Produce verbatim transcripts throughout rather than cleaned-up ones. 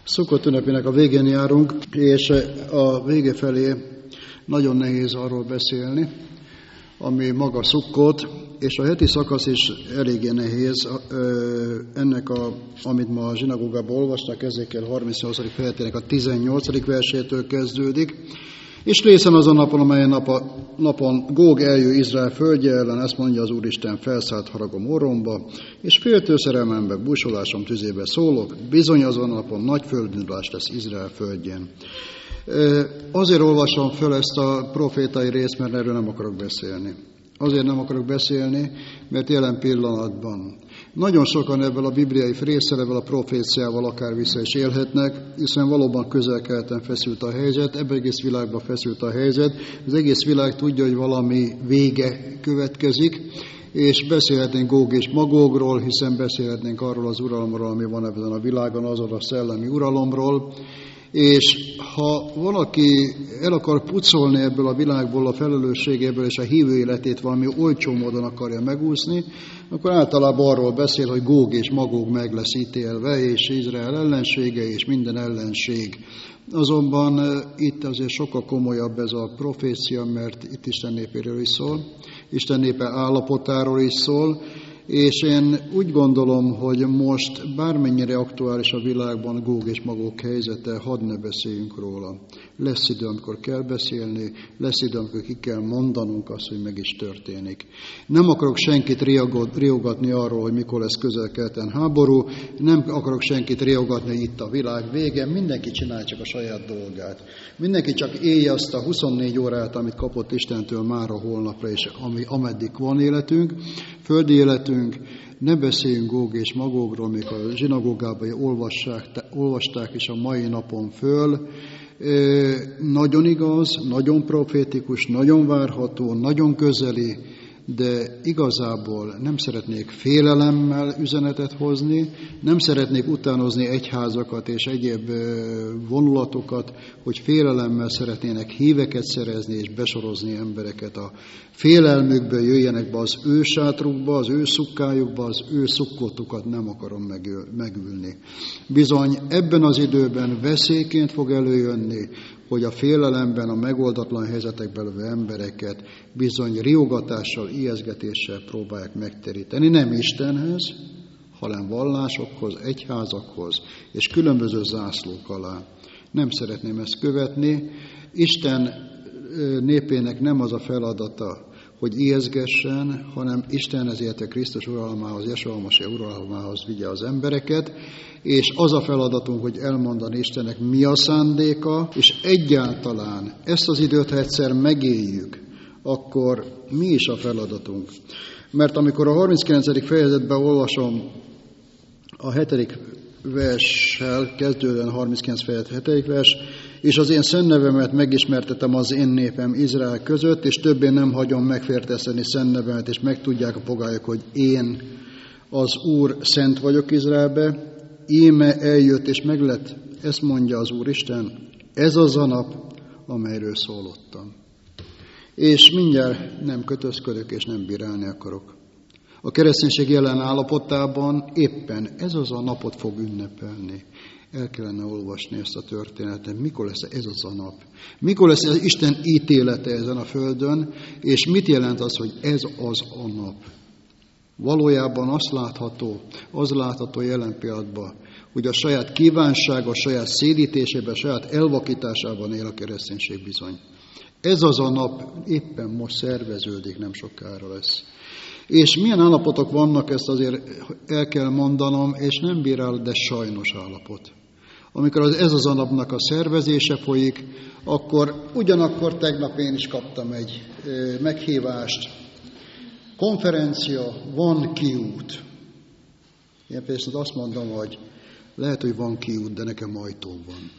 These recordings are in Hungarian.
Szukkot ünnepének a végén járunk, és a vége felé nagyon nehéz arról beszélni, ami maga Szukkot, és a heti szakasz is eléggé nehéz. Ennek, a, amit ma a zsinagógában olvastak, Ezékiel harmincnyolcadik fejetének a tizennyolcadik versétől kezdődik, és részen azon napon, amelyen nap a, napon Góg eljő Izrael földje ellen, ezt mondja az Úristen, felszállt haragom orromba, és féltő szerelmembe, búsolásom tüzébe szólok, bizony azon napon nagy földindulás lesz Izrael földjén. Azért olvasom föl ezt a profétai részt, mert erről nem akarok beszélni. Azért nem akarok beszélni, mert jelen pillanatban nagyon sokan ebből a bibliai résszel, ebből a proféciával akár vissza is élhetnek, hiszen valóban közel-keleten feszült a helyzet, ebben egész világban feszült a helyzet. Az egész világ tudja, hogy valami vége következik, és beszélhetnénk Góg és Magógról, hiszen beszélhetnénk arról az uralomról, ami van ebben a világon, azon a szellemi uralomról. És ha valaki el akar pucolni ebből a világból a felelősségéből és a hívő életét valami olcsó módon akarja megúszni, akkor általában arról beszél, hogy Góg és Magóg meg lesz ítélve, és Izrael ellensége, és minden ellenség. Azonban itt azért sokkal komolyabb ez a profécia, mert itt Isten népéről is szól, Isten népe állapotáról is szól, és én úgy gondolom, hogy most bármennyire aktuális a világban Góg és Magóg helyzete, hadd ne beszéljünk róla. Lesz idő, amikor kell beszélni, lesz idő, amikor ki kell mondanunk azt, hogy meg is történik. Nem akarok senkit riogatni arról, hogy mikor lesz közel-keleten háború, nem akarok senkit riogatni, hogy itt a világ vége, mindenki csinálja csak a saját dolgát. Mindenki csak élje azt a huszonnégy órát, amit kapott Istentől mára holnapra, és ami, ameddig van életünk, földi életünk. Ne beszéljünk Góg és Magógról, még a zsinagógában olvassák, olvasták is a mai napon föl. E, nagyon igaz, nagyon profétikus, nagyon várható, nagyon közeli, de igazából nem szeretnék félelemmel üzenetet hozni, nem szeretnék utánozni egyházakat és egyéb vonulatokat, hogy félelemmel szeretnének híveket szerezni és besorozni embereket. A félelmükből jöjjenek be az ő sátrukba, az ő szukkájukba, az ő szukkotukat nem akarom megülni. Bizony ebben az időben veszélyként fog előjönni, hogy a félelemben, a megoldatlan helyzetekben levő embereket bizony riogatással, ijeszgetéssel próbálják megteríteni. Nem Istenhez, hanem vallásokhoz, egyházakhoz és különböző zászlók alá. Nem szeretném ezt követni. Isten népének nem az a feladata, hogy ijeszgessen, hanem Isten ezért a Krisztus uralmához, Jesua Masiach uralmához vigye az embereket, és az a feladatunk, hogy elmondani Istennek mi a szándéka, és egyáltalán ezt az időt, ha egyszer megéljük, akkor mi is a feladatunk. Mert amikor a harminckilencedik fejezetben olvasom a hetedik verssel, kezdődően a harminckilenc fejezet hetedik vers, és az én szentnevemet megismertetem az én népem Izrael között, és többé nem hagyom megférteszteni szentnevemet, és megtudják a pogályok, hogy én az Úr szent vagyok Izraelbe, íme eljött és meglett, ezt mondja az Úristen, ez az a nap, amelyről szólottam. És mindjárt nem kötözködök, és nem bírálni akarok. A kereszténység jelen állapotában éppen ez az a napot fog ünnepelni. El kellene olvasni ezt a történetet. Mikor lesz ez az a nap? Mikor lesz ez Isten ítélete ezen a földön? És mit jelent az, hogy ez az a nap? Valójában azt látható, az látható jelen pillanatban, hogy a saját kívánsága, a saját szédítésében, a saját elvakításában él a kereszténység bizony. Ez az a nap éppen most szerveződik, nem sokára lesz. És milyen állapotok vannak, ezt azért el kell mondanom, és nem bírál, de sajnos állapot. Amikor az, ez az a napnak a szervezése folyik, akkor ugyanakkor tegnap én is kaptam egy e, meghívást. Konferencia, van kiút. Én például azt mondom, hogy lehet, hogy van kiút, de nekem ajtó van.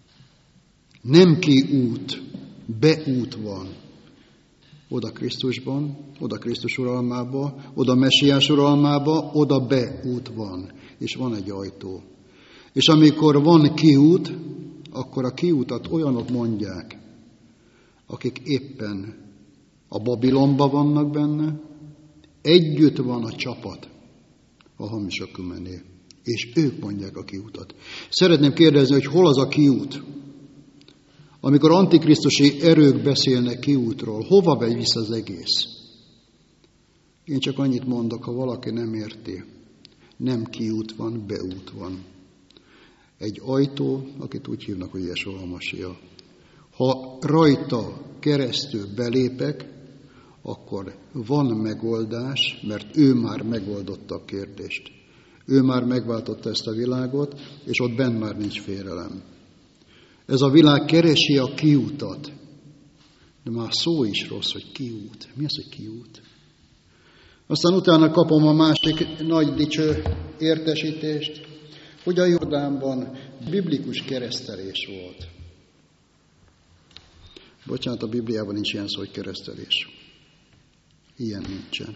Nem kiút, beút van. Oda Krisztusban, oda Krisztus uralmába, oda Messiás uralmába, oda beút van, és van egy ajtó. És amikor van kiút, akkor a kiútat olyanok mondják, akik éppen a Babilonban vannak benne, együtt van a csapat a hamis ökumené. És ők mondják a kiutat. Szeretném kérdezni, hogy hol az a kiút? Amikor antikrisztusi erők beszélnek kiútról, hova visz az egész? Én csak annyit mondok, ha valaki nem érti. Nem kiút van, beút van. Egy ajtó, akit úgy hívnak, hogy Jesúa Masia. Ha rajta keresztül belépek, akkor van megoldás, mert ő már megoldotta a kérdést. Ő már megváltotta ezt a világot, és ott benn már nincs félelem. Ez a világ keresi a kiútat. De már szó is rossz, hogy kiút. Mi az, hogy kiút? Aztán utána kapom a másik nagy dicső értesítést, hogy a Jordánban biblikus keresztelés volt. Bocsánat, a Bibliában nincs ilyen szó, hogy keresztelés. Ilyen nincsen.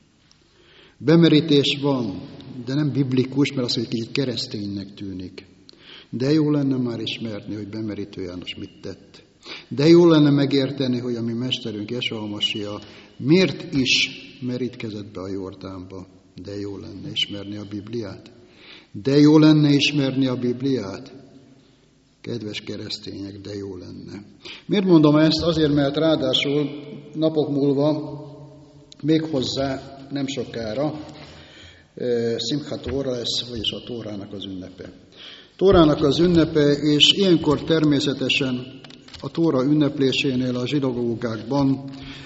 Bemerítés van, de nem biblikus, mert az, hogy kicsit kereszténynek tűnik. De jó lenne már ismerni, hogy bemerítő János mit tett. De jó lenne megérteni, hogy a mi mesterünk, Jesúa Masia, miért is merítkezett be a Jordánba. De jó lenne ismerni a Bibliát. De jó lenne ismerni a Bibliát. Kedves keresztények, de jó lenne. Miért mondom ezt? Azért, mert ráadásul napok múlva, méghozzá nem sokára, Simchat Tóra lesz, vagyis a Tórának az ünnepe. Tórának az ünnepe, és ilyenkor természetesen a Tóra ünneplésénél a zsinagógákban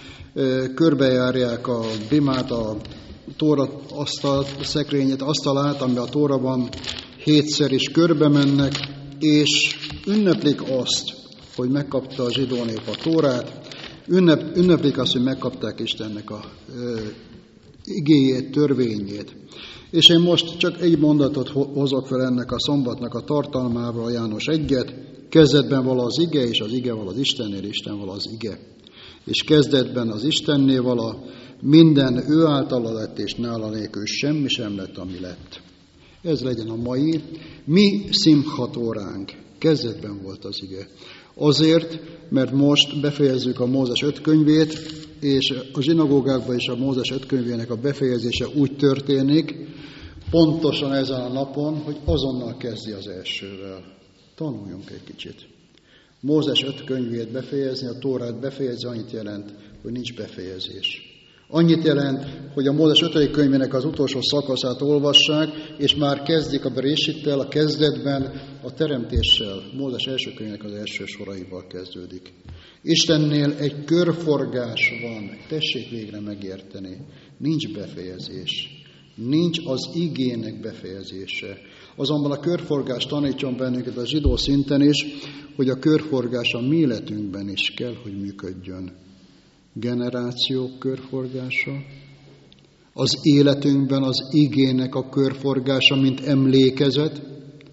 körbejárják a bimát, a Tóra asztal, szekrényét, asztalát, ami a Tóra van, hétszer is körbe mennek, és ünneplik azt, hogy megkapta a zsidó nép a Tórát, ünnep, ünneplik azt, hogy megkapták Istennek a ö, igéjét, törvényét. És én most csak egy mondatot hozok fel ennek a szombatnak a tartalmával, János egyet, kezdetben vala az ige, és az ige vala az Istennél, Isten vala az ige. És kezdetben az Istennél vala, minden ő általa lett, és nála nélkül semmi sem lett, ami lett. Ez legyen a mai, mi Simchat Tóránk. Kezdetben volt az ige. Azért, mert most befejezzük a Mózes öt könyvét, és a zsinagógákban is a Mózes öt könyvének a befejezése úgy történik, pontosan ezen a napon, hogy azonnal kezdi az elsővel. Tanuljunk egy kicsit. Mózes öt könyvét befejezni, a Tórát befejezni annyit jelent, hogy nincs befejezés. Annyit jelent, hogy a Mózes ötödik könyvének az utolsó szakaszát olvassák, és már kezdik a Beréshittel, a kezdetben, a teremtéssel. Mózes első könyvének az első soraival kezdődik. Istennél egy körforgás van, tessék végre megérteni. Nincs befejezés. Nincs az igének befejezése. Azonban a körforgás tanítson bennünket a zsidó szinten is, hogy a körforgás a mi életünkben is kell, hogy működjön. Generációk körforgása, az életünkben az igének a körforgása, mint emlékezet,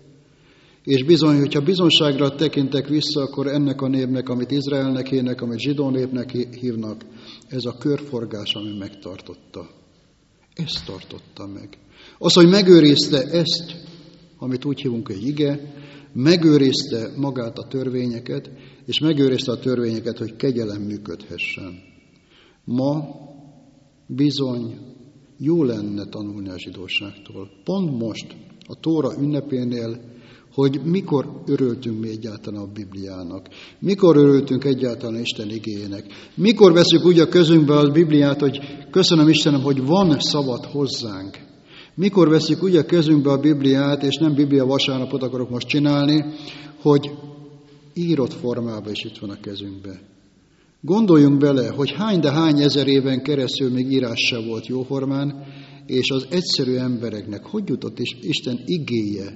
és bizony, hogyha bizonságra tekintek vissza, akkor ennek a népnek, amit Izraelnek hívnak, amit zsidó népnek hívnak, ez a körforgás, ami megtartotta. Ezt tartotta meg. Az, hogy megőrizte ezt, amit úgy hívunk, hogy ige, megőrizte magát a törvényeket, és megőrizte a törvényeket, hogy kegyelem működhessen. Ma bizony jó lenne tanulni a zsidóságtól. Pont most, a Tóra ünnepénél, hogy mikor örültünk mi egyáltalán a Bibliának, mikor örültünk egyáltalán Isten igéjének, mikor veszük úgy a közünkbe a Bibliát, hogy köszönöm Istenem, hogy van szabad hozzánk. Mikor veszük úgy a kezünkbe a Bibliát, és nem Biblia vasárnapot akarok most csinálni, hogy írott formában is itt van a kezünkbe. Gondoljunk bele, hogy hány de hány ezer éven keresztül még írás se volt jóformán, és az egyszerű embereknek hogy jutott is Isten igéje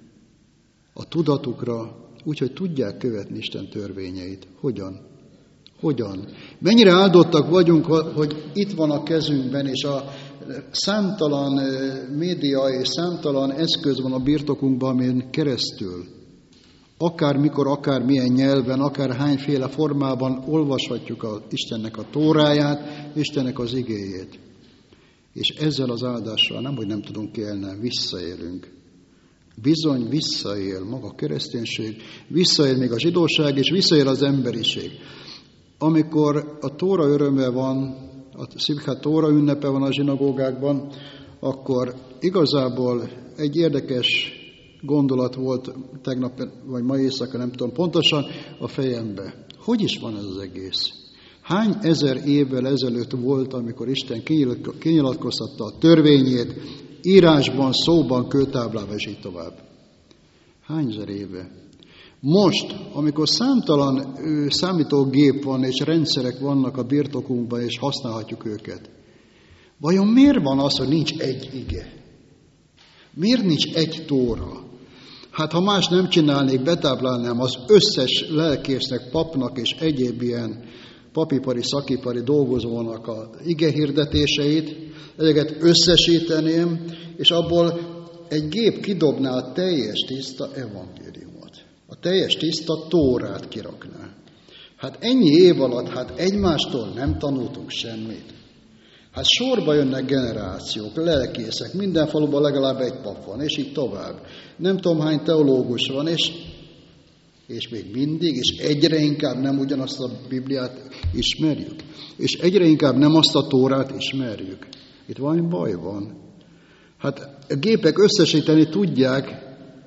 a tudatukra, úgyhogy tudják követni Isten törvényeit. Hogyan? Hogyan? Mennyire áldottak vagyunk, hogy itt van a kezünkben, és a számtalan média és számtalan eszköz van a birtokunkban, amin keresztül, akár mikor, akár milyen nyelven, akár hányféle formában olvashatjuk a Istennek a Tóráját, Istennek az igéjét. És ezzel az áldással nem, hogy nem tudunk élni, visszaélünk. Bizony visszaél maga a kereszténység, visszaél még a zsidóság, és visszaél az emberiség. Amikor a Tóra öröme van, a Simchat Tóra ünnepe van a zsinagógákban, akkor igazából egy érdekes gondolat volt tegnap, vagy ma éjszaka, nem tudom pontosan, a fejembe. Hogy is van ez az egész? Hány ezer évvel ezelőtt volt, amikor Isten kinyilatkoztatta a törvényét, írásban, szóban, kőtáblában, és így tovább? Hány ezer éve? Most, amikor számtalan ő, számítógép van, és rendszerek vannak a birtokunkban, és használhatjuk őket, vajon miért van az, hogy nincs egy ige? Miért nincs egy tóra? Hát ha más nem csinálnék, betáblálnám az összes lelkésznek, papnak és egyéb ilyen papipari, szakipari dolgozónak a ige hirdetéseit, ezeket összesíteném, és abból egy gép kidobná a teljes tiszta evangéliumot. A teljes tiszta tórát kirakná. Hát ennyi év alatt, hát egymástól nem tanultunk semmit. Hát sorba jönnek generációk, lelkészek, minden faluban legalább egy pap van, és így tovább. Nem tudom hány teológus van, és, és még mindig, és egyre inkább nem ugyanazt a Bibliát ismerjük. És egyre inkább nem azt a tórát ismerjük. Itt valami baj van. Hát a gépek összesíteni tudják,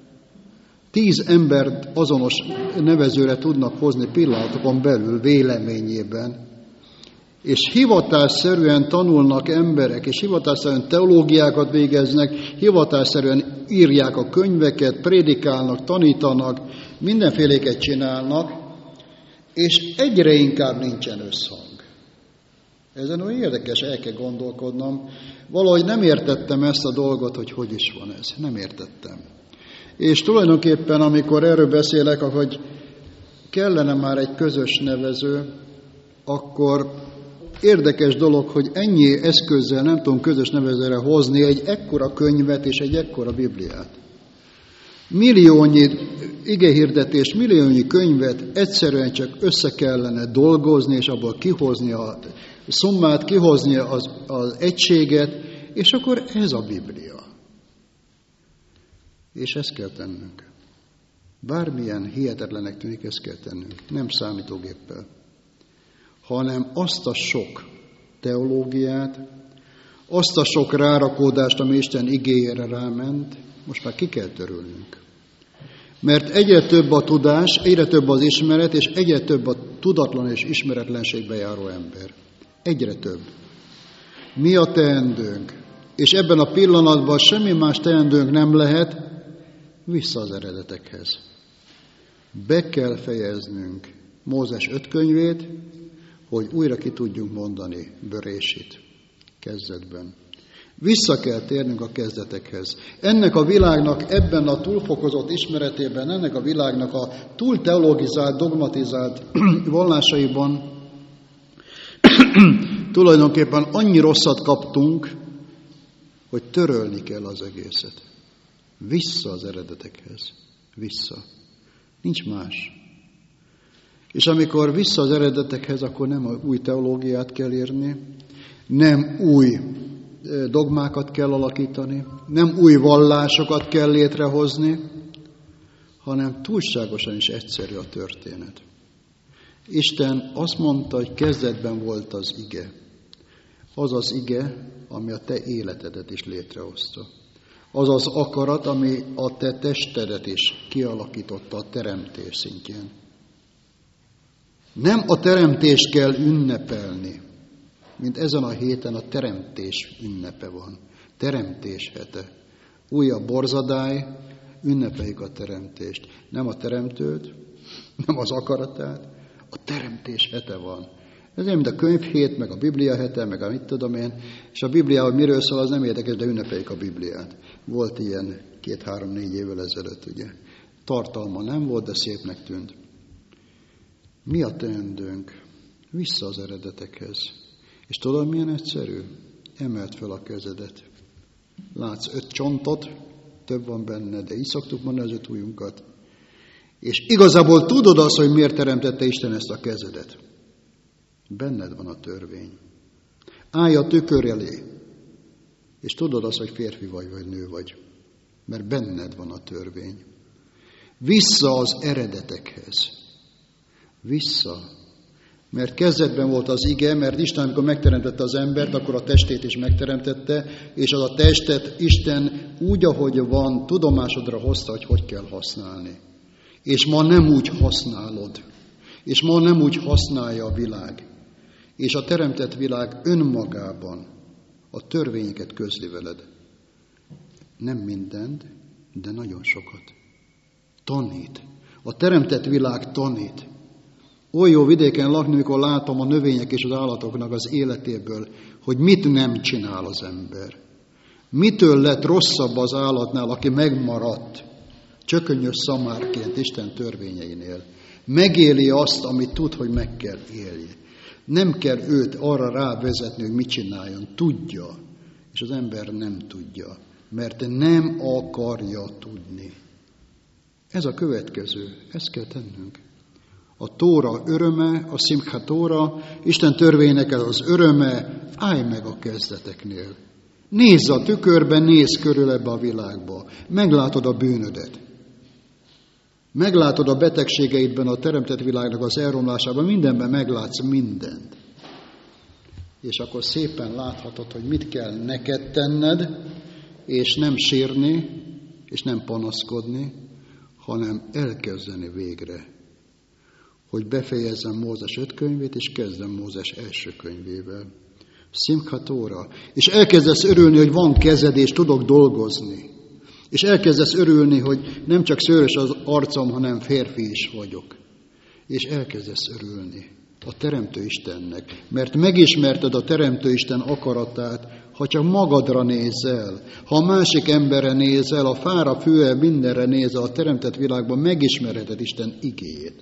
tíz embert azonos nevezőre tudnak hozni pillanatokon belül véleményében, és hivatásszerűen tanulnak emberek, és hivatásszerűen teológiákat végeznek, hivatásszerűen írják a könyveket, prédikálnak, tanítanak, mindenféléket csinálnak, és egyre inkább nincsen összhang. Ezen olyan érdekes, el kell gondolkodnom. Valahogy nem értettem ezt a dolgot, hogy hogy is van ez. Nem értettem. És tulajdonképpen, amikor erről beszélek, hogy kellene már egy közös nevező, akkor érdekes dolog, hogy ennyi eszközzel nem tudom közös nevezőre hozni egy ekkora könyvet és egy ekkora Bibliát. Milliónyi igehirdetés, milliónyi könyvet egyszerűen csak össze kellene dolgozni, és abból kihozni a szummát, kihozni az, az egységet, és akkor ez a Biblia. És ezt kell tennünk. Bármilyen hihetetlenek tűnik, ezt kell tennünk. Nem számítógéppel, hanem azt a sok teológiát, azt a sok rárakódást, ami Isten igéjére ráment, most már ki kell törölnünk. Mert egyre több a tudás, egyre több az ismeret, és egyre több a tudatlan és ismeretlenségbe járó ember. Egyre több. Mi a teendőnk? És ebben a pillanatban semmi más teendőnk nem lehet, vissza az eredetekhez. Be kell fejeznünk Mózes öt könyvét, hogy újra ki tudjunk mondani Berésit kezdetben. Vissza kell térnünk a kezdetekhez. Ennek a világnak ebben a túlfokozott ismeretében, ennek a világnak a túl teologizált, dogmatizált vallásaiban tulajdonképpen annyi rosszat kaptunk, hogy törölni kell az egészet. Vissza az eredetekhez. Vissza. Nincs más. És amikor vissza az eredetekhez, akkor nem új teológiát kell írni, nem új dogmákat kell alakítani, nem új vallásokat kell létrehozni, hanem túlságosan is egyszerű a történet. Isten azt mondta, hogy kezdetben volt az ige. Az az ige, ami a te életedet is létrehozta. Az az akarat, ami a te testedet is kialakította a teremtés szintjén. Nem a teremtést kell ünnepelni, mint ezen a héten a teremtés ünnepe van. Teremtés hete. Újabb borzadály, ünnepeljük a teremtést. Nem a teremtőt, nem az akaratát, a teremtés hete van. Ez nem, mint a könyvhét, meg a Biblia hete, meg a mit tudom én, és a Biblia, hogy miről szól, az nem érdekes, de ünnepeljük a Bibliát. Volt ilyen két-három-négy évvel ezelőtt, ugye. Tartalma nem volt, de szépnek tűnt. Mi a teendőnk? Vissza az eredetekhez. És tudod, milyen egyszerű? Emeld fel a kezedet. Látsz öt csontot, több van benne, de így szoktuk mondani az öt ujjunkat. És igazából tudod azt, hogy miért teremtette Isten ezt a kezedet. Benned van a törvény. Állj a tükör elé, és tudod azt, hogy férfi vagy, vagy nő vagy. Mert benned van a törvény. Vissza az eredetekhez. Vissza. Mert kezdetben volt az ige, mert Isten, amikor megteremtette az embert, akkor a testét is megteremtette, és az a testet Isten úgy, ahogy van, tudomásodra hozta, hogy hogy kell használni. És ma nem úgy használod. És ma nem úgy használja a világ. És a teremtett világ önmagában a törvényeket közli veled. Nem mindent, de nagyon sokat. Tanít. A teremtett világ tanít. Oly jó vidéken lakni, mikor látom a növények és az állatoknak az életéből, hogy mit nem csinál az ember. Mitől lett rosszabb az állatnál, aki megmaradt, csökönyös szamárként Isten törvényeinél. Megéli azt, amit tud, hogy meg kell élje. Nem kell őt arra rávezetni, hogy mit csináljon. Tudja, és az ember nem tudja, mert nem akarja tudni. Ez a következő, ezt kell tennünk. A Tóra öröme, a Szimcha Tóra, Isten törvénynek az öröme, állj meg a kezdeteknél. Nézz a tükörben, nézz körül ebbe a világba. Meglátod a bűnödet. Meglátod a betegségeidben, a teremtett világnak az elromlásában, mindenben meglátsz mindent. És akkor szépen láthatod, hogy mit kell neked tenned, és nem sírni, és nem panaszkodni, hanem elkezdeni végre. Hogy befejezzem Mózes öt könyvét, és kezdem Mózes első könyvével. Szimcha Tóra. És elkezdesz örülni, hogy van kezed, és tudok dolgozni. És elkezdesz örülni, hogy nem csak szőrös az arcom, hanem férfi is vagyok. És elkezdesz örülni a Teremtő Istennek. Mert megismerted a Teremtő Isten akaratát, ha csak magadra nézel, ha a másik emberre nézel, a fára, fűre, mindenre nézel, a teremtett világban megismered Isten igéjét.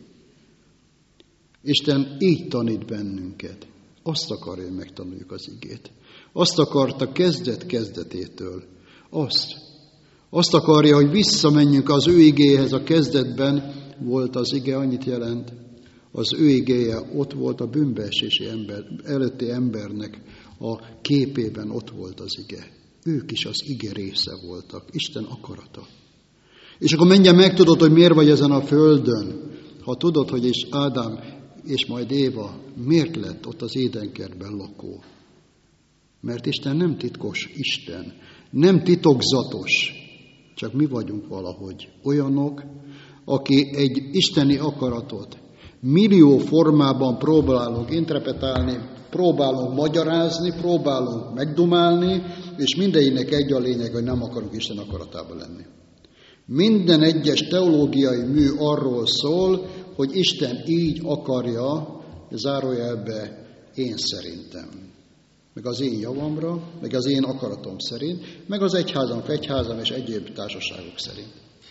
Isten így tanít bennünket. Azt akarja, hogy megtanuljuk az igét. Azt akarta kezdet-kezdetétől. Azt. Azt akarja, hogy visszamenjünk az ő igéhez. A kezdetben volt az ige, annyit jelent. Az ő igéje ott volt a bűnbeesési ember, előtti embernek a képében ott volt az ige. Ők is az ige része voltak. Isten akarata. És akkor menjen megtudod, hogy miért vagy ezen a földön. Ha tudod, hogy és Ádám és majd Éva miért lett ott az édenkertben lakó. Mert Isten nem titkos Isten, nem titokzatos, csak mi vagyunk valahogy olyanok, aki egy isteni akaratot millió formában próbálunk interpretálni, próbálunk magyarázni, próbálunk megdumálni, és mindegyiknek egy a lényeg, hogy nem akarunk Isten akaratában lenni. Minden egyes teológiai mű arról szól, hogy Isten így akarja, zárójelbe én szerintem. Meg az én javamra, meg az én akaratom szerint, meg az egyházam, fegyházam és egyéb társaságok szerint.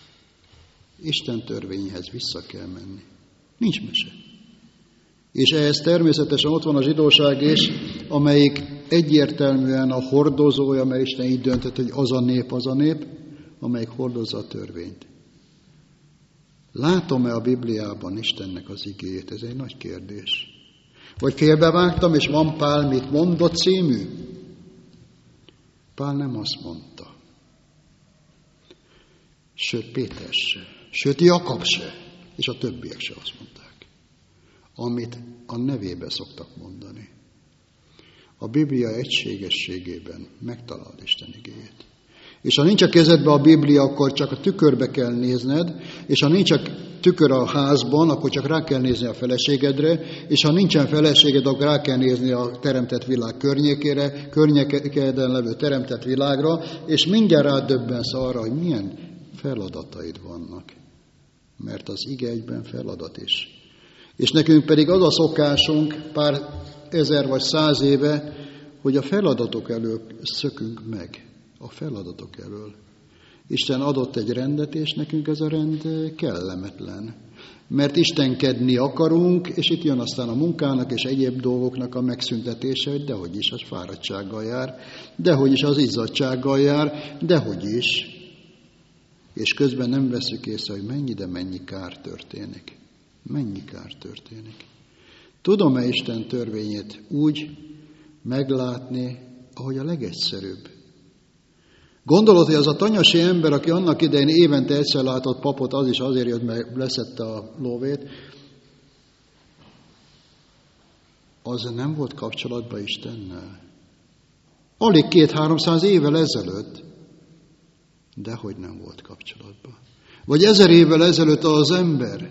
Isten törvényhez vissza kell menni. Nincs mese. És ehhez természetesen ott van a zsidóság is, amelyik egyértelműen a hordozója, mert Isten így döntött, hogy az a nép, az a nép, amelyik hordozza a törvényt. Látom-e a Bibliában Istennek az igéjét? Ez egy nagy kérdés. Vagy félbevágtam, és van Pál mit mondott című? Pál nem azt mondta. Sőt, Péter se. Sőt, Jakab se. És a többiek se azt mondták. Amit a nevébe szoktak mondani. A Biblia egységességében megtalálod Isten igéjét. És ha nincs a kezedben a Biblia, akkor csak a tükörbe kell nézned, és ha nincs a tükör a házban, akkor csak rá kell nézni a feleségedre, és ha nincsen feleséged, akkor rá kell nézni a teremtett világ környékére, környékeden levő teremtett világra, és mindjárt rádöbbensz arra, hogy milyen feladataid vannak. Mert az ige egyben feladat is. És nekünk pedig az a szokásunk pár ezer vagy száz éve, hogy a feladatok elől szökünk meg. A feladatok elől. Isten adott egy rendet, és nekünk ez a rend kellemetlen. Mert istenkedni akarunk, és itt jön aztán a munkának és egyéb dolgoknak a megszüntetése, hogy dehogy is az fáradtsággal jár, dehogy is az izzadtsággal jár, dehogy is. És közben nem veszük észre, hogy mennyi, de mennyi kár történik. Mennyi kár történik. Tudom-e Isten törvényét úgy meglátni, ahogy a legegyszerűbb? Gondolod, hogy az a tanyasi ember, aki annak idején évente egyszer látott papot, az is azért jött, mert leszette a lóvét. az nem volt kapcsolatban Istennel. Alig két-háromszáz évvel ezelőtt, dehogy nem volt kapcsolatban. Vagy ezer évvel ezelőtt az ember,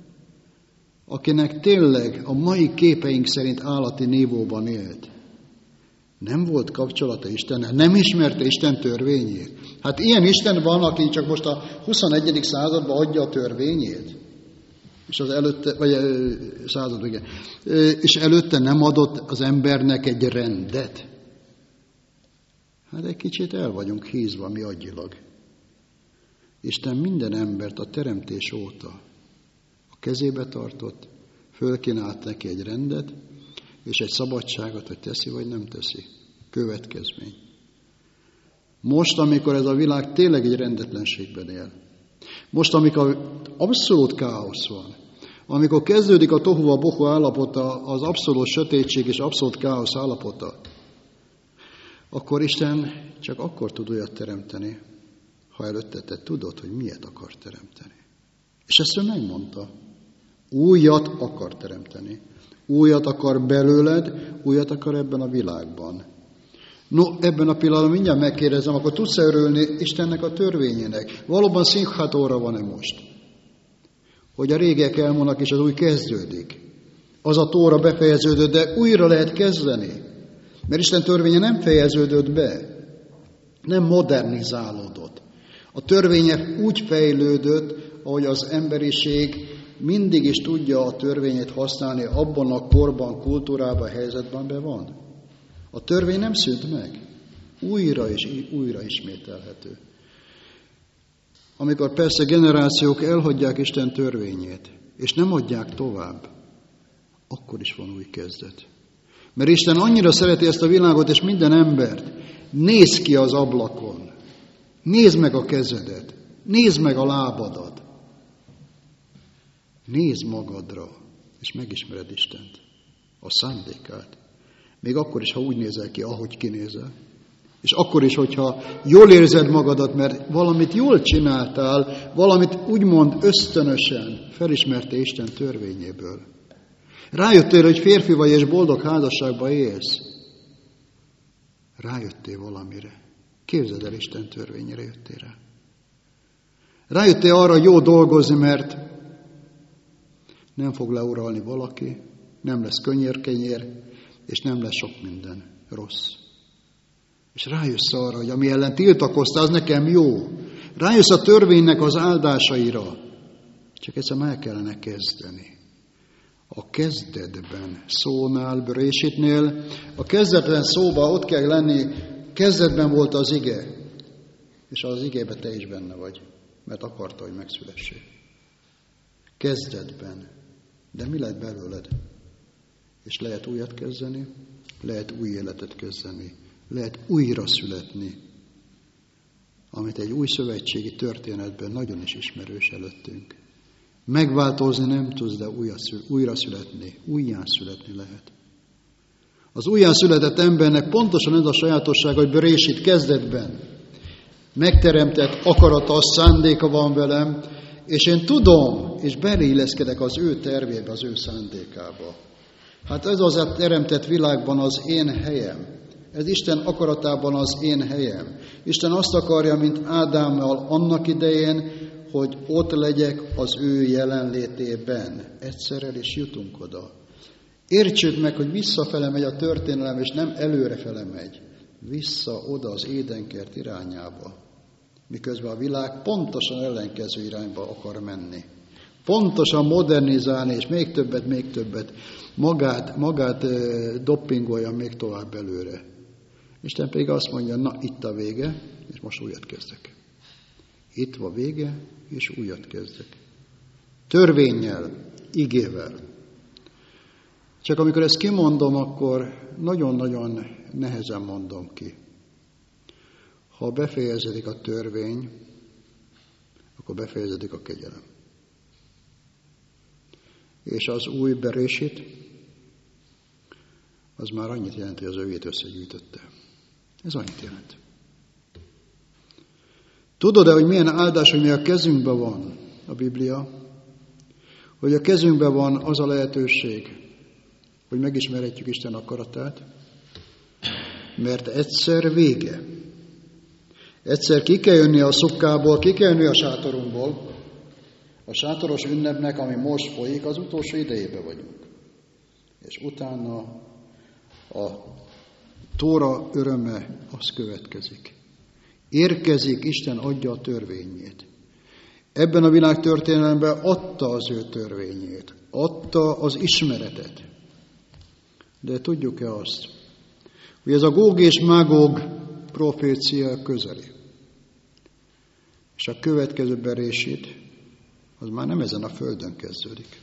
akinek tényleg a mai képeink szerint állati nívóban élt, nem volt kapcsolata Istennel, nem ismerte Isten törvényét. Hát ilyen Isten van, aki csak most a huszonegyedik században adja a törvényét. És az előtte, vagy század, igen. És előtte nem adott az embernek egy rendet. Hát egy kicsit el vagyunk hízva mi agyilag. Isten minden embert a teremtés óta a kezébe tartott, fölkínált neki egy rendet, és egy szabadságot, hogy teszi vagy nem teszi. Következmény. Most, amikor ez a világ tényleg egy rendetlenségben él, most, amikor abszolút káosz van, amikor kezdődik a tohuva bohu állapota, az abszolút sötétség és abszolút káosz állapota, akkor Isten csak akkor tud olyat teremteni, ha előtte te tudod, hogy miért akar teremteni. És ezt ő megmondta. Újat akar teremteni. Újat akar belőled, újat akar ebben a világban. No, ebben a pillanatban mindjárt megkérdezem, akkor tudsz örülni Istennek a törvényének? Valóban színhatóra van-e most? Hogy a régek elmúlnak, és az új kezdődik. Az a tóra befejeződött, de újra lehet kezdeni. Mert Isten törvénye nem fejeződött be. Nem modernizálódott. A törvénye úgy fejlődött, ahogy az emberiség mindig is tudja a törvényét használni, abban a korban, kultúrában, helyzetben be van. A törvény nem szűnt meg. Újra és újra ismételhető. Amikor persze generációk elhagyják Isten törvényét, és nem adják tovább, akkor is van új kezdet. Mert Isten annyira szereti ezt a világot és minden embert, nézd ki az ablakon, nézd meg a kezedet, nézd meg a lábadat, nézd magadra, és megismered Istent, a szándékát. Még akkor is, ha úgy nézel ki, ahogy kinézel. És akkor is, hogyha jól érzed magadat, mert valamit jól csináltál, valamit úgymond ösztönösen felismertél Isten törvényéből. Rájöttél, hogy férfi vagy és boldog házasságban élsz. Rájöttél valamire. Képzeld el, Isten törvényére jöttél rá. Rájöttél arra, hogy jó dolgozni, mert nem fog leuralni valaki, nem lesz könnyér-kenyér, és nem lesz sok minden rossz. És rájössz arra, hogy ami ellen tiltakoztál, az nekem jó. Rájössz a törvénynek az áldásaira. Csak egyszer el kellene kezdeni. A kezdetben szónál, Bréshitnél, a kezdetben szóban ott kell lenni, kezdetben volt az ige, és az igében te is benne vagy, mert akarta, hogy megszülessél. Kezdetben. De mi lett belőled? És lehet újat kezdeni, lehet új életet kezdeni, lehet újra születni, amit egy új szövetségi történetben nagyon is ismerős előttünk. Megváltozni nem tudsz, de újra születni, újján születni lehet. Az újján született embernek pontosan ez a sajátosság, hogy Bréshit kezdetben megteremtett akarata, szándéka van velem, és én tudom, és beleilleszkedek az ő tervébe, az ő szándékába. Hát ez az a teremtett világban az én helyem. Ez Isten akaratában az én helyem. Isten azt akarja, mint Ádámmal annak idején, hogy ott legyek az ő jelenlétében. Egyszer el is jutunk oda. Értsük meg, hogy visszafele megy a történelem, és nem előrefele megy. Vissza oda az édenkert irányába. Miközben a világ pontosan ellenkező irányba akar menni. Pontosan modernizálni, és még többet, még többet. Magát, magát e, doppingolja még tovább előre. Isten pedig azt mondja, na itt a vége, és most újat kezdek. Itt van vége, és újat kezdek. Törvénnyel, igével. Csak amikor ezt kimondom, akkor nagyon-nagyon nehezen mondom ki. Ha befejeződik a törvény, akkor befejeződik a kegyelem. És az új Bréshit, az már annyit jelent, hogy az övét összegyűjtötte. Ez annyit jelent. Tudod-e, hogy milyen áldás, hogy mi a kezünkben van a Biblia? Hogy a kezünkben van az a lehetőség, hogy megismerhetjük Isten akaratát? Mert egyszer vége. Egyszer ki kell jönni a szukkából, ki kell jönni a sátorunkból. A sátoros ünnepnek, ami most folyik, az utolsó idejében vagyunk. És utána a Tóra öröme az következik. Érkezik, Isten adja a törvényét. Ebben a világ történelemben adta az ő törvényét, adta az ismeretet. De tudjuk-e azt, hogy ez a Góg és Mágóg profécia közeli. És a következő berésít, az már nem ezen a földön kezdődik.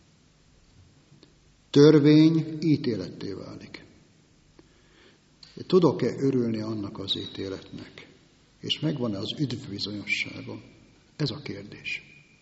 Törvény ítéletté válik. Tudok-e örülni annak az ítéletnek? És megvan-e az üdvbizonyosságom? Ez a kérdés.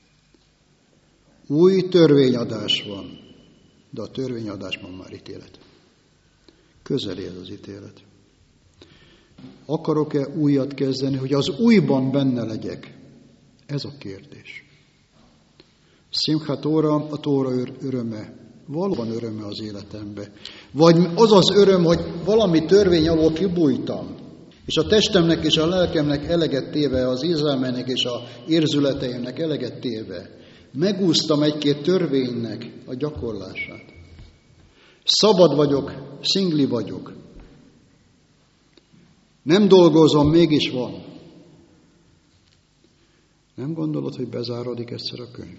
Új törvényadás van, de a törvényadásban már ítélet. Közeli ez az ítélet. Akarok-e újat kezdeni, hogy az újban benne legyek? Ez a kérdés. Szimcha Tóra, a Tóra öröme. Valóban öröme az életembe. Vagy az az öröm, hogy valami törvény alól kibújtam, és a testemnek és a lelkemnek eleget téve, az érzelmeinek és a érzületeimnek eleget téve, megúsztam egy-két törvénynek a gyakorlását. Szabad vagyok, szingli vagyok. Nem dolgozom, mégis van. Nem gondolod, hogy bezárodik egyszer a könyv?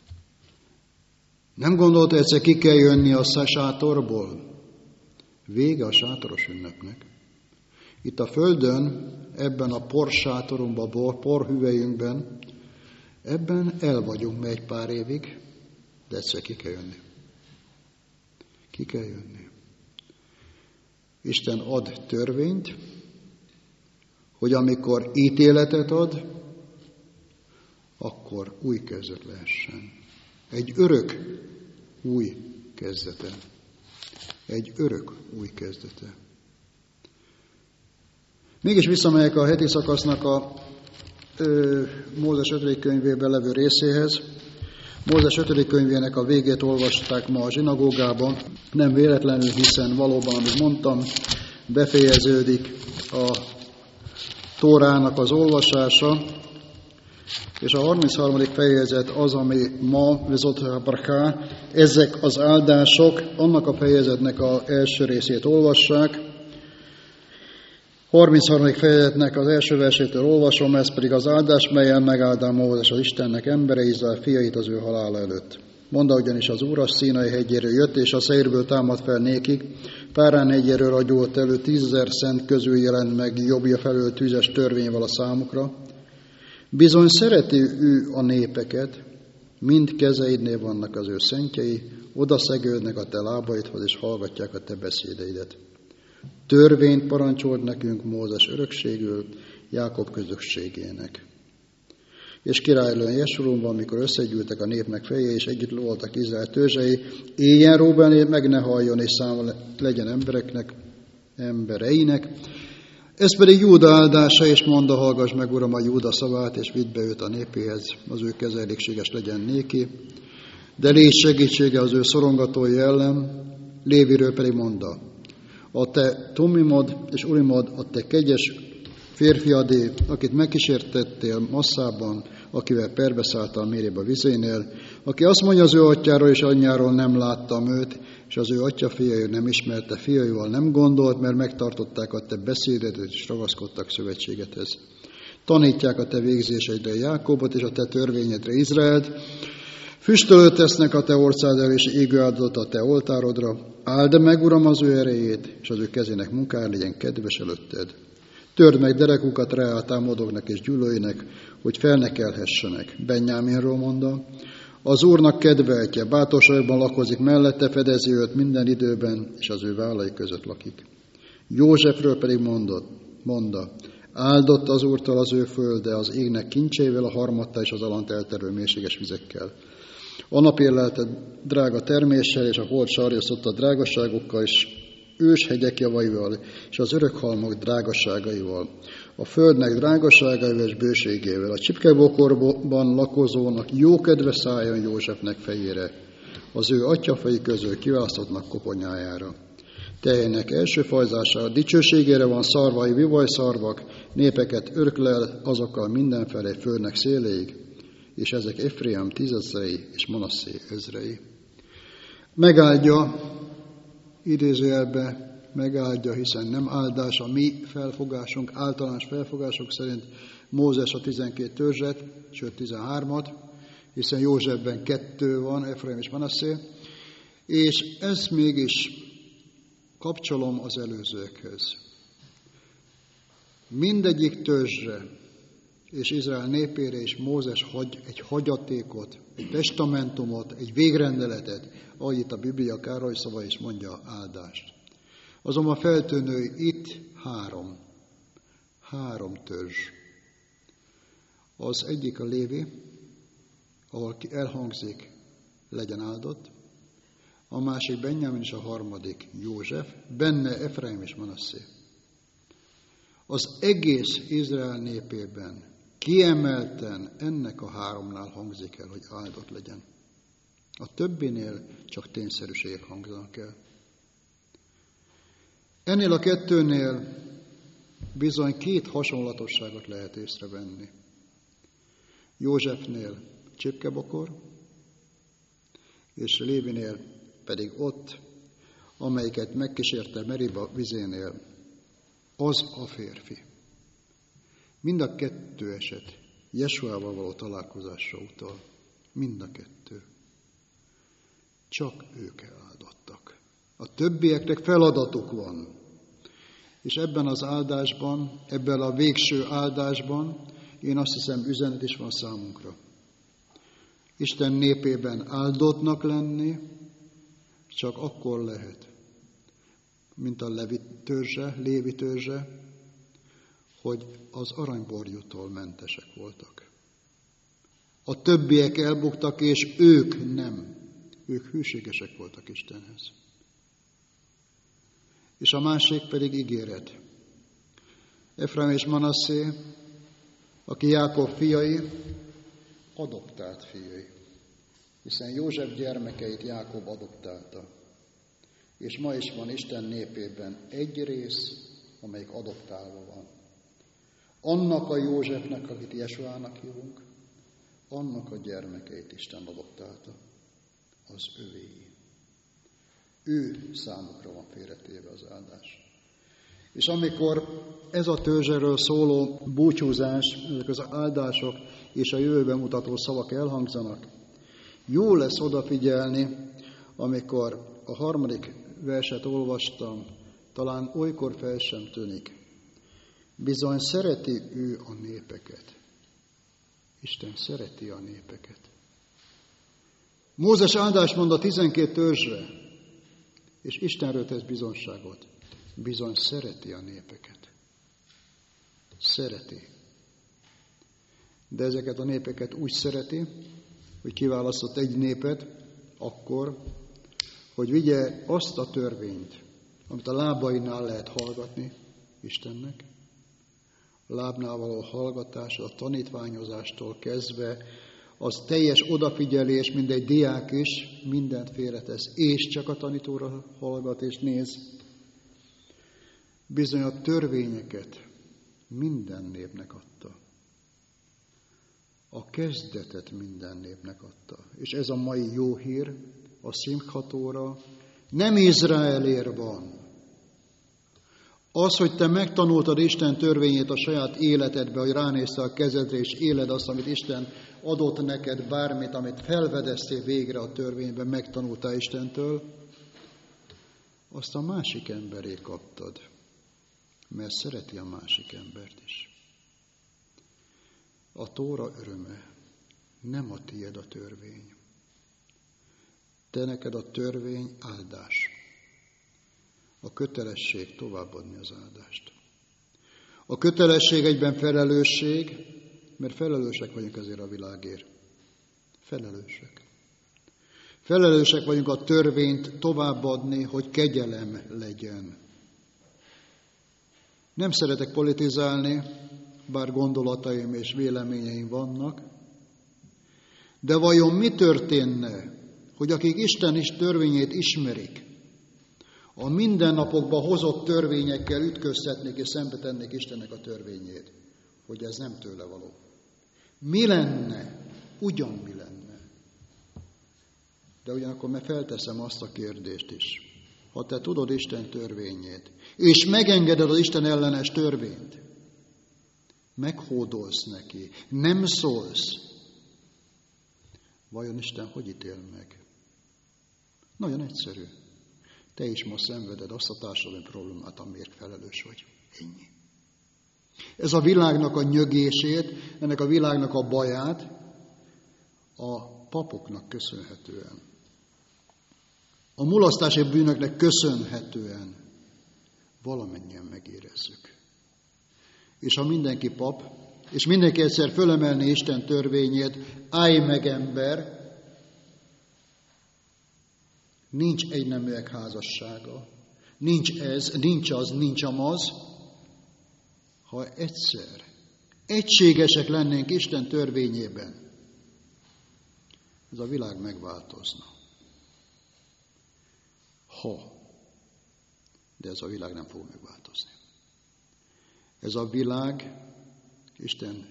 Nem gondolod, hogy egyszer ki kell jönni a sátorból? Vége a sátoros ünnepnek. Itt a földön, ebben a porsátorunkban, a porhüvelyünkben, ebben el vagyunk egy pár évig, de egyszer ki kell jönni. Ki kell jönni. Isten ad törvényt, hogy amikor ítéletet ad, akkor új kezdet lehessen. Egy örök új kezdete. Egy örök új kezdete. Mégis visszamegyek a heti szakasznak a ö, Mózes ötödik könyvében levő részéhez. Mózes ötödik könyvének a végét olvasták ma a zsinagógában. Nem véletlenül, hiszen valóban, amit mondtam, befejeződik a Tórának az olvasása, és a harmincharmadik fejezet az, ami ma vezot bracha, ezek az áldások, annak a fejezetnek az első részét olvassák. harmincharmadik fejezetnek az első versétől olvasom, ez pedig az áldás, melyen megáldám Mózes az Istennek embere, Izrael fiait az ő halála előtt. Mondta ugyanis az Úr a Színai hegyéről jött, és a Szeirből támad fel nékik, Párán hegyéről ragyogott elő, tízezer szent közül jelent meg jobbja felől tüzes törvényvel a számukra. Bizony szereti ő a népeket, mind kezeidnél vannak az ő szentjei, oda szegődnek a te lábaidhoz, és hallgatják a te beszédeidet. Törvényt parancsolt nekünk Mózes örökségül, Jákob közösségének. És királylőn Jesurumban, amikor összegyűltek a népnek fejei, és együtt voltak Izrael törzsei, éljen Róben, meg ne halljon, és száma legyen embereknek, embereinek. Ez pedig Júda áldása, és mondta, hallgass meg, Uram, a Júda szavát, és vidd be őt a népéhez, az ő keze elégséges legyen néki. De légy segítsége az ő szorongatói ellen, Léviről pedig mondta, a te Tumimod és Urimod, a te kegyes férfiadé, akit megkísértettél masszában, akivel perbeszálltál Mériba vizénél, aki azt mondja az ő atyáról és anyjáról, nem láttam őt, és az ő atya fiai nem ismerte, fiaival nem gondolt, mert megtartották a te beszédedet, és ragaszkodtak szövetségethez. Tanítják a te végzéseidre Jákobot, és a te törvényedre Izraelt, füstölőt tesznek a te orszád elé, és égő áldozatot a te oltárodra. Áld meg, Uram, az ő erejét, és az ő kezének munkája legyen kedves előtted. Törd meg derekukat reál támadóknak és gyűlöinek, hogy fel ne kelhessenek. Benjáminról mondta, az Úrnak kedveltje, bátorságban lakozik mellette, fedezi őt minden időben, és az ő vállai között lakik. Józsefről pedig mondott, mondta, áldott az Úrtól az ő földe, az égnek kincseivel, a harmatta és az alant elterő mélységes vizekkel. A nap érlelte drága terméssel, és a hold sarjaszott a drágaságokkal, és ős hegyek javaival, és az örökhalmok drágaságaival, a földnek drágaságaival és bőségével, a csipkebokorban lakozónak jó kedve szálljon Józsefnek fejére, az ő atyafai közül kiválasztottnak koponyájára. Tehének első fajzására, dicsőségére van szarvai vivajszarvak, népeket öröklel azokkal mindenfelé földnek széléig, és ezek Efraim tízezrei és Manasszé ezrei. Megáldja, idézőjelbe megáldja, hiszen nem áldás a mi felfogásunk, általános felfogások szerint Mózes a tizenkét törzset, sőt tizenhármat, hiszen Józsefben kettő van, Efraim és Manasszé, és ezt mégis kapcsolom az előzőkhez. Mindegyik törzsre és Izrael népére és Mózes hagy egy hagyatékot, egy testamentumot, egy végrendeletet, ahogy itt a Biblia Károly szava is mondja, áldást. Azonban feltűnő itt három, három törzs. Az egyik a Lévi, ahol elhangzik, legyen áldott, a másik Benjamin és a harmadik József, benne Efraim és Manasszé. Az egész Izrael népében kiemelten ennek a háromnál hangzik el, hogy áldott legyen. A többinél csak tényszerűségek hangzanak el. Ennél a kettőnél bizony két hasonlatosságot lehet észrevenni. Józsefnél csipkebokor, és Lévinél pedig ott, amelyiket megkísérte Meriba vizénél, az a férfi. Mind a kettő eset Jesuával való találkozásra utal. Mind a kettő. Csak ők áldottak. A többieknek feladatuk van. És ebben az áldásban, ebben a végső áldásban, én azt hiszem, üzenet is van számunkra. Isten népében áldottnak lenni csak akkor lehet, mint a Levi törzse, Lévi törzse, hogy az aranyborjútól mentesek voltak. A többiek elbuktak, és ők nem. Ők hűségesek voltak Istenhez. És a másik pedig ígéret. Efraim és Manasszé, aki Jákob fiai, adoptált fiai. Hiszen József gyermekeit Jákob adoptálta. És ma is van Isten népében egy rész, amelyik adoptálva van. Annak a Józsefnek, akit Jesuának hívunk, annak a gyermekeit Isten adoptálta. Az övéi. Ő számukra van félretéve az áldás. És amikor ez a törzsről szóló búcsúzás, ezek az áldások és a jövőben mutató szavak elhangzanak, jó lesz odafigyelni, amikor a harmadik verset olvastam, talán olykor fel sem tűnik. Bizony szereti ő a népeket. Isten szereti a népeket. Mózes áldást mond a tizenkét törzsre, és Istenről tesz bizonságot. Bizony szereti a népeket. Szereti. De ezeket a népeket úgy szereti, hogy kiválasztott egy népet akkor, hogy vigye azt a törvényt, amit a lábainál lehet hallgatni Istennek. A lábnál való hallgatás, a tanítványozástól kezdve, az teljes odafigyelés, mindegy diák is mindent félretesz, és csak a tanítóra hallgat és néz. Bizony a törvényeket minden népnek adta. A kezdetet minden népnek adta. És ez a mai jó hír, a Szimchatóra nem Izraelér van. Az, hogy te megtanultad Isten törvényét a saját életedbe, hogy ránézte a kezedre, és éled azt, amit Isten adott neked, bármit, amit felvedeztél végre a törvényben, megtanultál Istentől, azt a másik emberé kaptad, mert szereti a másik embert is. A Tóra öröme, nem a tiéd a törvény. Te neked a törvény áldás. A kötelesség továbbadni az áldást. A kötelesség egyben felelősség, mert felelősek vagyunk ezért a világért. Felelősek. Felelősek vagyunk a törvényt továbbadni, hogy kegyelem legyen. Nem szeretek politizálni, bár gondolataim és véleményeim vannak, de vajon mi történne, hogy akik Isten is törvényét ismerik, a mindennapokban hozott törvényekkel ütköztetnék és szembetennék Istennek a törvényét, hogy ez nem tőle való. Mi lenne? Ugyan mi lenne? De ugyanakkor meg felteszem azt a kérdést is. Ha te tudod Isten törvényét, és megengeded az Isten ellenes törvényt, meghódolsz neki, nem szólsz, vajon Isten hogy ítél meg? Nagyon egyszerű. Te is ma szenveded azt a társadalmi problémát, amiért felelős vagy. Ennyi. Ez a világnak a nyögését, ennek a világnak a baját a papoknak köszönhetően, a mulasztási bűnöknek köszönhetően valamennyien megérezzük. És ha mindenki pap, és mindenki egyszer fölemelni Isten törvényét, állj meg ember, nincs egyneműek házassága, nincs ez, nincs az, nincs amaz, ha egyszer egységesek lennénk Isten törvényében, ez a világ megváltozna. Ha, de ez a világ nem fog megváltozni. Ez a világ, Isten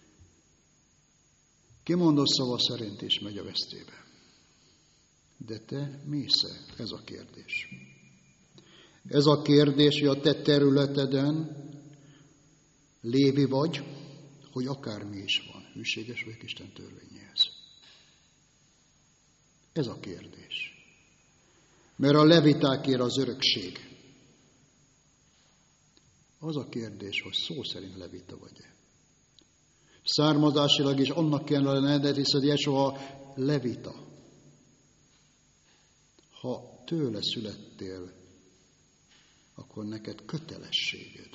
kimondott szava szerint is megy a vesztébe. De te mész-e? Ez a kérdés. Ez a kérdés, hogy a te területeden lévi vagy, hogy akármi is van, hűséges vagy Isten törvényéhez. Ez a kérdés. Mert a levitákért az örökség. Az a kérdés, hogy szó szerint levita vagy-e. Származásilag is annak kellene lenned, hiszed Jesua levita. Ha tőle születtél, akkor neked kötelességed.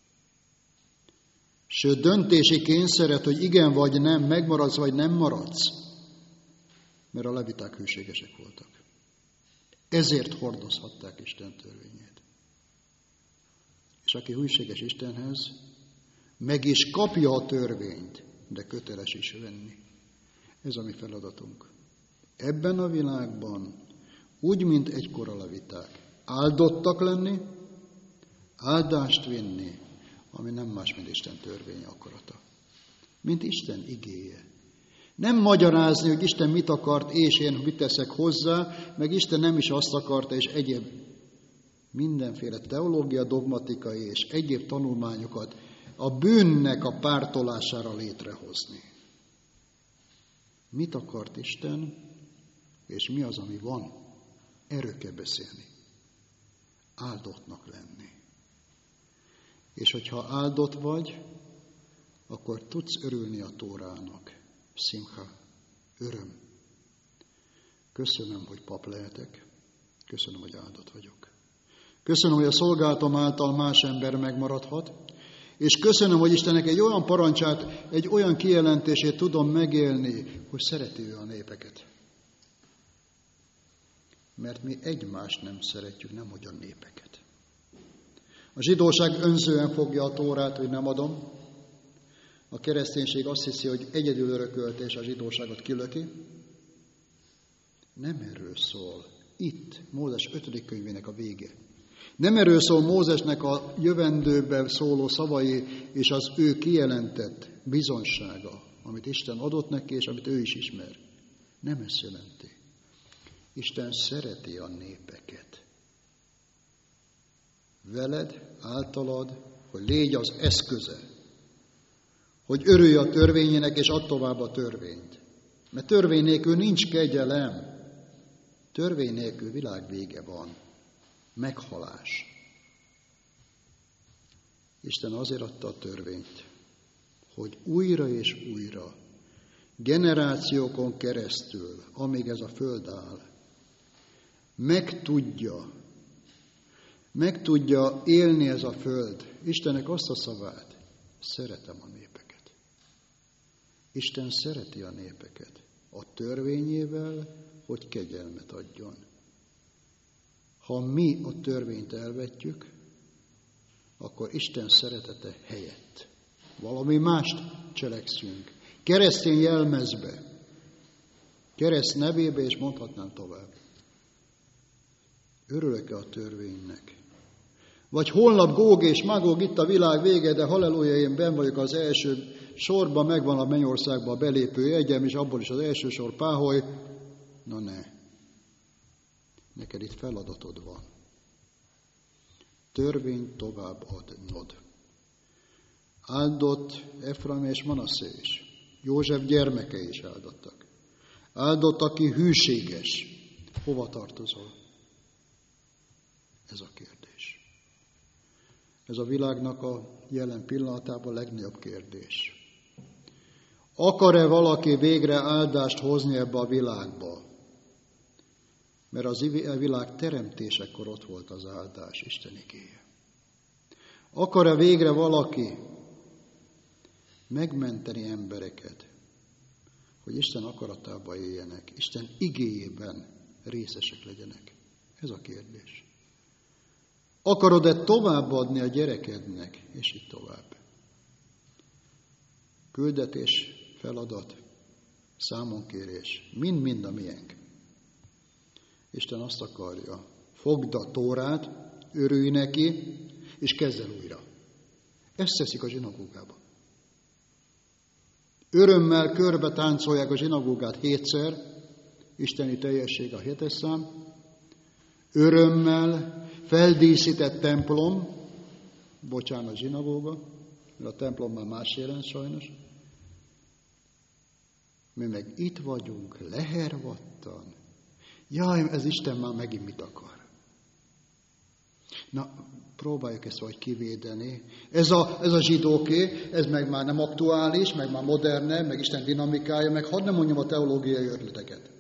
Sőt, döntési kényszeret, hogy igen vagy nem, megmaradsz vagy nem maradsz, mert a leviták hűségesek voltak. Ezért hordozhatták Isten törvényét. És aki hűséges Istenhez, meg is kapja a törvényt, de köteles is venni. Ez a mi feladatunk. Ebben a világban, úgy, mint egykor a leviták, áldottak lenni, áldást vinni, ami nem más, mint Isten törvénye akarata. Mint Isten igéje. Nem magyarázni, hogy Isten mit akart, és én mit teszek hozzá, meg Isten nem is azt akarta, és egyéb mindenféle teológia, dogmatikai és egyéb tanulmányokat a bűnnek a pártolására létrehozni. Mit akart Isten, és mi az, ami van? Erről kell beszélni. Áldottnak lenni. És hogyha áldott vagy, akkor tudsz örülni a Tórának. Szimcha, öröm. Köszönöm, hogy pap lehetek. Köszönöm, hogy áldott vagyok. Köszönöm, hogy a szolgálatom által más ember megmaradhat. És köszönöm, hogy Istennek egy olyan parancsát, egy olyan kijelentését tudom megélni, hogy szereti ő a népeket. Mert mi egymást nem szeretjük, nem hogy a népeket. A zsidóság önzően fogja a Tórát, hogy nem adom. A kereszténység azt hiszi, hogy egyedül örökölte, és a zsidóságot kilöki. Nem erről szól. Itt, Mózes ötödik könyvének a vége. Nem erről szól Mózesnek a jövendőben szóló szavai, és az ő kijelentett bizonysága, amit Isten adott neki, és amit ő is ismer. Nem ezt jelenti. Isten szereti a népeket. Veled, általad, hogy légy az eszköze, hogy örülj a törvényének, és add tovább a törvényt. Mert törvény nélkül nincs kegyelem. Törvény nélkül világvége van. Meghalás. Isten azért adta a törvényt, hogy újra és újra, generációkon keresztül, amíg ez a föld áll, meg tudja, meg tudja élni ez a föld. Istennek azt a szavát, szeretem a népeket. Isten szereti a népeket a törvényével, hogy kegyelmet adjon. Ha mi a törvényt elvetjük, akkor Isten szeretete helyett valami mást cselekszünk. Keresztény jelmezbe kereszt nevébe, és mondhatnám tovább. Örülök-e a törvénynek? Vagy holnap Góg és Magóg, itt a világ vége, de halleluja, én benn vagyok az első sorban, megvan a mennyországba a belépő jegyem, és abból is az első sor páholy. Na ne. Neked itt feladatod van. Törvényt tovább adnod. Áldott Efraim és Manasszé is. József gyermekei is áldottak. Áldott, aki hűséges. Hova tartozol? Ez a kérdés. Ez a világnak a jelen pillanatában a legnagyobb kérdés. Akar-e valaki végre áldást hozni ebbe a világba? Mert az a világ teremtésekor ott volt az áldás, Isten igéje. Akar-e végre valaki megmenteni embereket, hogy Isten akaratában éljenek, Isten igéjében részesek legyenek? Ez a kérdés. Akarod-e továbbadni a gyerekednek, és így tovább? Küldetés, feladat, számonkérés, mind-mind a miénk. Isten azt akarja, fogd a Tórát, örülj neki, és kezd el újra. Ezt teszik a zsinagógában. Örömmel körbe táncolják a zsinagógát hétszer, isteni teljesség a hetes szám, örömmel feldíszített templom, bocsánat, zsinagóga, mert a templom már más jelent sajnos. Mi meg itt vagyunk, lehervadtan. Jaj, ez Isten már megint mit akar? Na, próbáljuk ezt vagy kivédeni. Ez a, ez a zsidóké, ez meg már nem aktuális, meg már moderne, meg Isten dinamikája, meg hadd nem mondjam a teológiai ötleteket.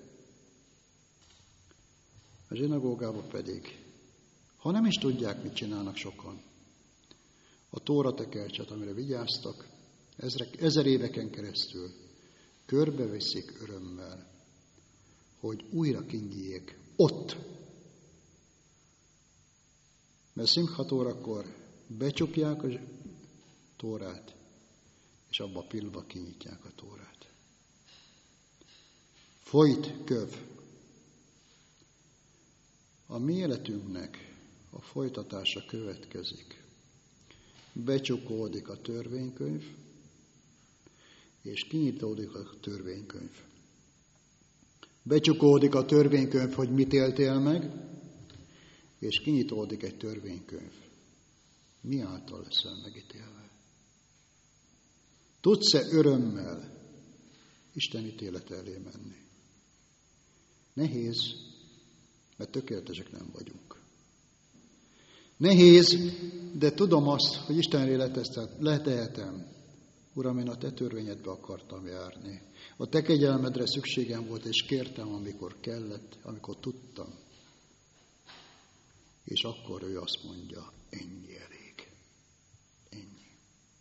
A zsinagógában pedig, ha nem is tudják, mit csinálnak sokan, a Tóra tekercset, amire vigyáztak, ezrek, ezer éveken keresztül körbeveszik örömmel, hogy újra kinyíljék ott. Mert Szimchat órakor becsukják a Tórát, és abba a pillanatban kinyitják a Tórát. Folyt köv. A mi életünknek a folytatása következik. Becsukódik a törvénykönyv, és kinyitódik a törvénykönyv. Becsukódik a törvénykönyv, hogy mit éltél meg, és kinyitódik egy törvénykönyv. Mi által leszel megítélve? Tudsz-e örömmel Isten ítélete elé menni? Nehéz, mert tökéletesek nem vagyunk. Nehéz, de tudom azt, hogy Istenre letehetem. Uram, én a te törvényedbe akartam járni. A te kegyelmedre szükségem volt, és kértem, amikor kellett, amikor tudtam. És akkor ő azt mondja, ennyi elég. Ennyi.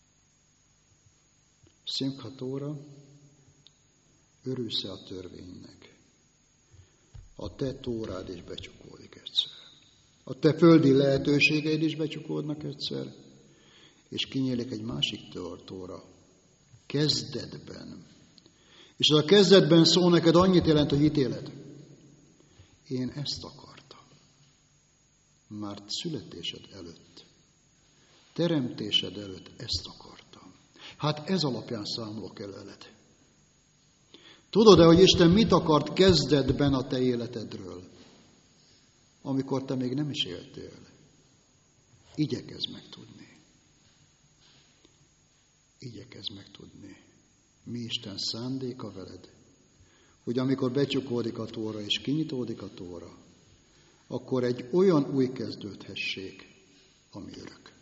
Szimchat óra, örülsz-e a törvénynek? A te Tórád is becsukódik egyszer. A te földi lehetőségeid is becsukódnak egyszer, és kinyílik egy másik Tóra. Kezdetben. És az a kezdetben szó neked annyit jelent, hogy ítélet. Én ezt akartam. Már születésed előtt, teremtésed előtt ezt akartam. Hát ez alapján számolok el veled. Tudod-e, hogy Isten mit akart kezdetben a te életedről, amikor te még nem is éltél? Igyekezz megtudni. Igyekezz megtudni. Mi Isten szándéka veled, hogy amikor becsukódik a Tóra és kinyitódik a Tóra, akkor egy olyan új kezdődhessék, ami örök.